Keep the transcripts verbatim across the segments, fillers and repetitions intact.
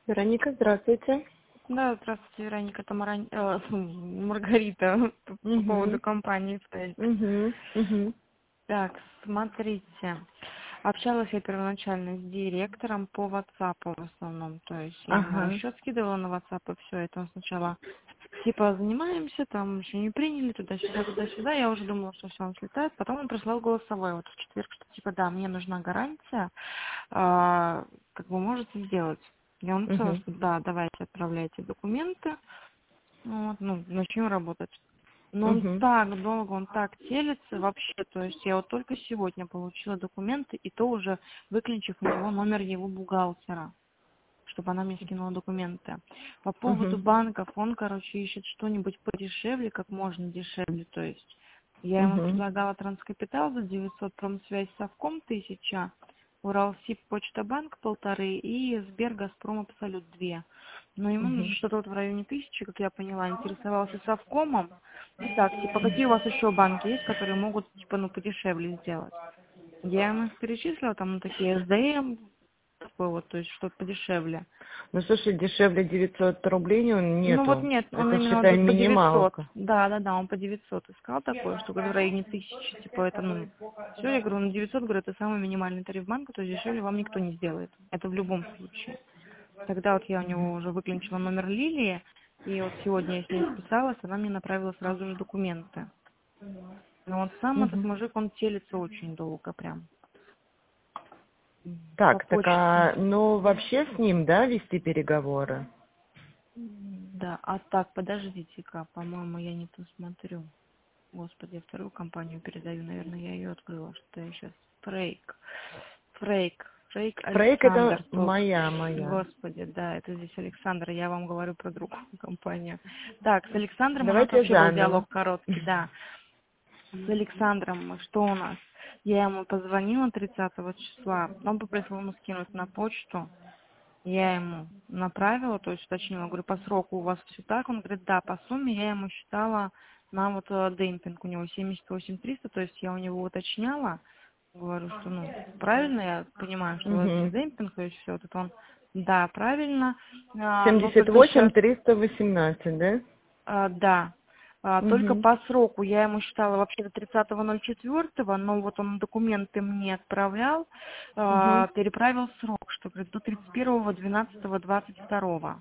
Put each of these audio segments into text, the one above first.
Вероника, здравствуйте. Да, здравствуйте, Вероника, это Маран- э, Маргарита по, по поводу Угу, компании Фейк. угу, угу. Так, смотрите, общалась я первоначально с директором по WhatsApp в основном, то есть я ему Ага. счет скидывала на WhatsApp и все это. Он сначала типа занимаемся, там еще не приняли, туда-сюда, туда-сюда, я уже думала, что все, он слетает, потом он прислал голосовой вот в четверг, что типа да, мне нужна гарантия, а, как вы можете сделать. Я ему написала, Угу, что да, давайте отправляйте документы, вот, ну, начнем работать. Но он угу, так долго, он так телится вообще, то есть я вот только сегодня получила документы, и то уже выключив у него номер его бухгалтера, чтобы она мне скинула документы. По поводу угу, банков, он, короче, ищет что-нибудь подешевле, как можно дешевле, то есть я ему угу, предлагала транскапитал за девятьсот, промсвязь совком тысяча, Уралсиб, Почта Банк полторы и Сбер, Газпром, Абсолют две. Но ему угу. нужно что-то вот в районе тысячи, как я поняла, интересовался совкомом. И так, типа, какие у вас еще банки есть, которые могут, типа, ну, подешевле сделать? Я ему их перечислила, там, ну, такие эс дэ эм, такой вот, то есть что-то подешевле. Ну, слушай, дешевле девятьсот рублей не- Ну вот нету. нет, он Это, именно считай, вот по девятьсот. минималка. Да, да, да, он по девятьсот искал такое, что говорю, в районе тысячи, типа это, ну, все, я говорю, ну девятьсот, говорю, это самый минимальный тариф банка, то есть дешевле вам никто не сделает. Это в любом случае. Тогда вот я у него уже выключила номер Лилии, и вот сегодня я с ней списалась, она мне направила сразу же документы. Но он сам, этот Угу. мужик, он телится очень долго прям. По Так, так, почте. а, ну, вообще с ним, да, вести переговоры? Да, а так, подождите-ка, по-моему, я не то смотрю. Господи, я вторую компанию передаю, наверное, я ее открыла, что я сейчас. Фрейк. Фрейк. Фрейк Фрейк это Александр тут. моя, моя. Господи, да, это здесь Александр, я вам говорю про другую компанию. Так, с Александром у нас Давайте вообще был заново. диалог короткий, да. С Александром мы- что у нас? Я ему позвонила тридцатого числа, он попросил ему скинуть на почту. Я ему направила, то есть уточнила, говорю, по сроку у вас все так? Он говорит, да, по сумме я ему считала на вот э, демпинг, у него семьдесят восемь триста, то есть я у него уточняла, говорю, что, ну, правильно, я понимаю, что у вас здесь Угу. демпинг, то есть все, вот это он, да, правильно, а, но семьдесят только восемь сейчас, триста восемнадцать, да? а, да. А, только Угу. по сроку я ему считала вообще до тридцатого ноль четвёртого, но вот он документы мне отправлял, Угу. а, переправил срок, что говорит, до тридцать первого двенадцатого двадцать второго.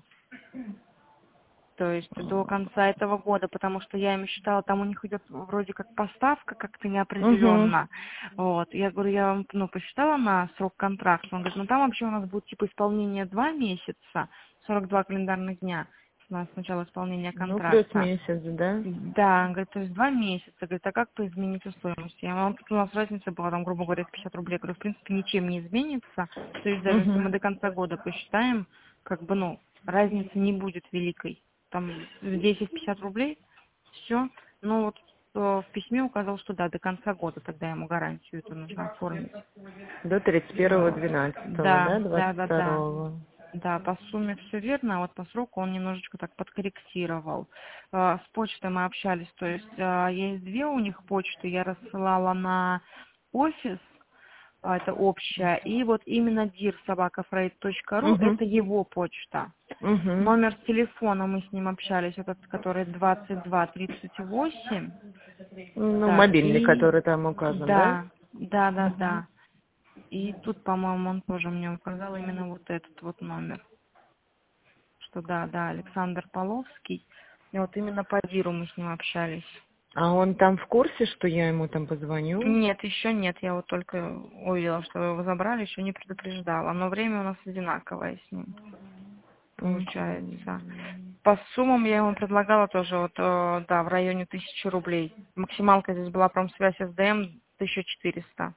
То есть до конца этого года, потому что я ему считала, там у них идет вроде как поставка как-то Угу. неопределенно. Вот. Я говорю, я вам, ну, посчитала на срок контракта. Он говорит, ну там вообще у нас будет типа исполнение два месяца, сорок два календарных дня. У нас сначала исполнения Ну, плюс контракта. месяц, да? Да, он говорит, то есть два месяца. Говорит, а как по изменится стоимость? Я говорю, «Ну, у нас разница была, там, грубо говоря, пятьдесят рублей. Я говорю, в принципе, ничем не изменится. То есть даже если Угу. мы до конца года посчитаем, как бы, ну, разницы не будет великой. Там в десять-пятьдесят рублей, все. Ну вот э, в письме указал, что да, до конца года тогда ему гарантию это нужно оформить. До тридцать первого Вот. двенадцатого, Да, да, да, двадцать да, да. второго. Да, по сумме все верно, а вот по сроку он немножечко так подкорректировал. А, С почтой мы общались, то есть а, есть две у них почты, я рассылала на офис, а, это общая, и вот именно дир собака фрейд точка ру, Угу. это его почта. Угу. Номер телефона мы с ним общались, этот, который двадцать два тридцать восемь. Ну, Так, мобильный, и который там указан, да? да, да, да, Угу. да. И тут, по-моему, он тоже мне указал именно вот этот вот номер. Что да, да, Александр Половский. И вот именно по Диру мы с ним общались. А он там в курсе, что я ему там позвоню? Нет, еще нет. Я вот только увидела, что вы его забрали, еще не предупреждала. Но время у нас одинаковое с ним, получается. Мгм. По суммам я ему предлагала тоже, вот, э, да, в районе тысячи рублей. Максималка здесь была промсвязь эс дэ эм тысяча четыреста.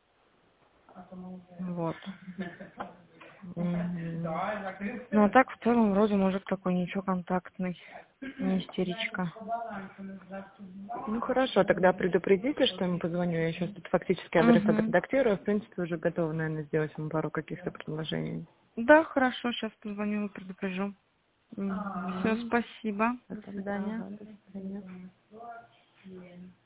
Вот. Мгм. Ну, а так, в целом, вроде мужик такой, ничего, контактный, не истеричка. Ну хорошо, тогда предупредите, что ему позвоню. Я сейчас тут фактически адрес Угу. отредактирую. В принципе, уже готова, наверное, сделать ему пару каких-то предложений. Да, хорошо, сейчас позвоню и предупрежу. Все, Мгм. спасибо. До Спасибо. свидания. Ага, до свидания.